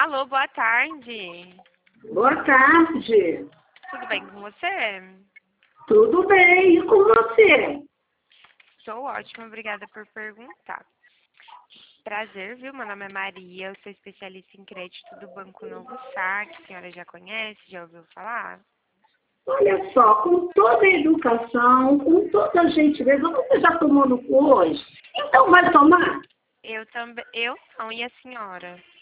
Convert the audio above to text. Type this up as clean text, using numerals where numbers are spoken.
Alô, boa tarde. Boa tarde. Tudo bem com você? Tudo bem, e com você? Estou ótima, obrigada por perguntar. Prazer, viu? Meu nome é Maria, eu sou especialista em crédito do Banco Novo Saque. A senhora já conhece, já ouviu falar? Olha só, com toda a educação, com toda a gentileza, você já tomou no cu hoje? Então vai tomar? Eu também. Eu não, e a senhora?